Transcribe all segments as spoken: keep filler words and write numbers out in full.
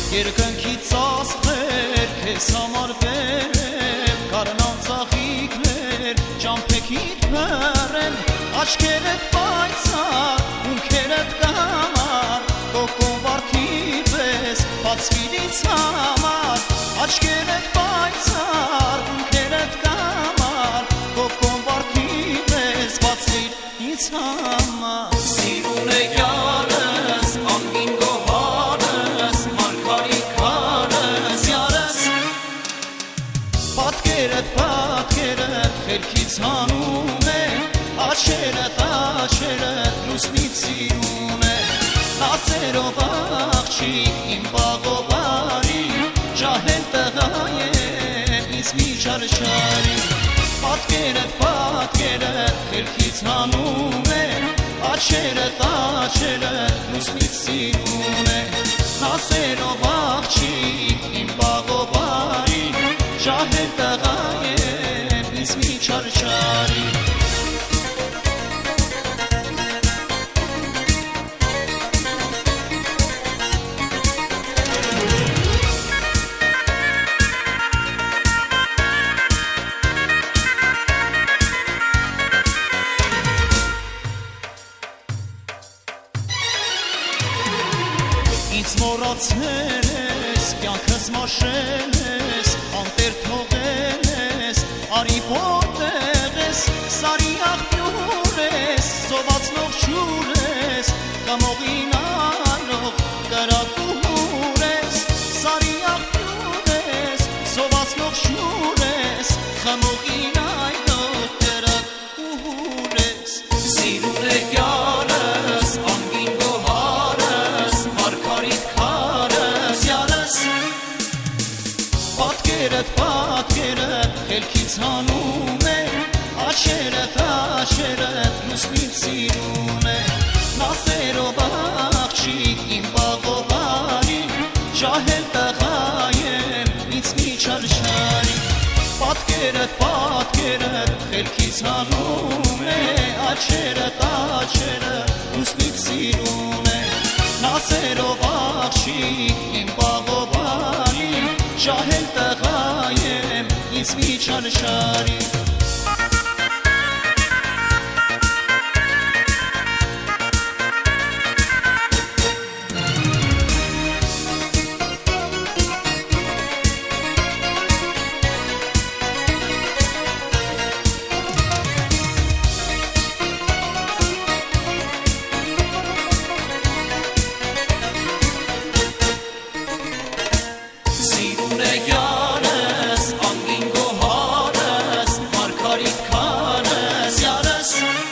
Երկնքից աստղեր քեզ համար բերեմ, Կարնան ծաղիկներ ճամփեքիդ բերեմ, Աչքերդ պայծառ, ունքերդ կամար, Կոկովարդի պես բացվիր համար, Աչքերդ պայծառ, ունքերդ կամար, Կոկովարդի պես բացվիր ինձ համար։ Սիրուն է յարս, անգին գոհարս, Մարգարիտ քարս յարս, Պատկերդ, պատկերդ խելքից հանում է, Աչերդ, աչերդ լուսնից սիրում է, Նազերով աղջիկ իմ բաղովարի, Ջահել տղա է ինձ մի չարչարի, Պատկերդ, պատկերդ խելքից հանում է, Աչերդ, աչերդ լուսնից սիրում է, Նազերով աղջիկ իմ բաղովարի, Ջահել տղա է ինձ մի չարչարի։ Ինձ մոռացել ես, կյանքս մաշել ես, անտեր թողել ես, արի որտեղ ես, սարի աղբյուր ես, սովածնող ջուր ես, կամողին անող կրակուր ես, սարի աղբյուր ես, սովածնող ջուր ես, կամողին անող կրակուր ես, սիրուն է յարս, անգին գոհարս, Մարգարիտ քարս յարս, Պատկերդ, պատկերդ խելքից հանում է, Աչերդ, աչերդ լուսնից սիրում է, Նազերով աղջիկ իմ բաղովարի, Ջահել տղա եմ ինձ մի չարչարի, Պատկերդ, պատկերդ խելքից հանում է, Աչերդ, աչերդ լուսնից սիրում է, Նազերով աղջիկ իմ բաղովարի, Ջահել տղա եմ ինձ մի չարչարի։ Սիրուն է յարս, անգին գոհարս, Մարգարիտ քարս յարս,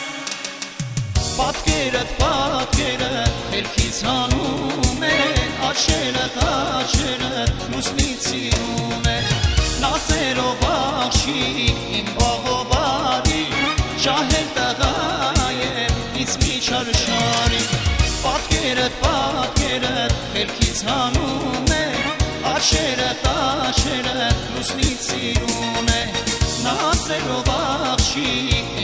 Պատկերդ, պատկերդ խելքից հանում է, Աչերդ, աչերդ լուսնից սիրում է, Նազերով աղջիկ իմ բաղովարի, Ջահել տղա եմ ինձ մի չարչարի, Պատկերդ, պատկերդ խելքից հանում է, Աչերդ, աչերդ լուսնից սիրում է, Նազերով աղջիկ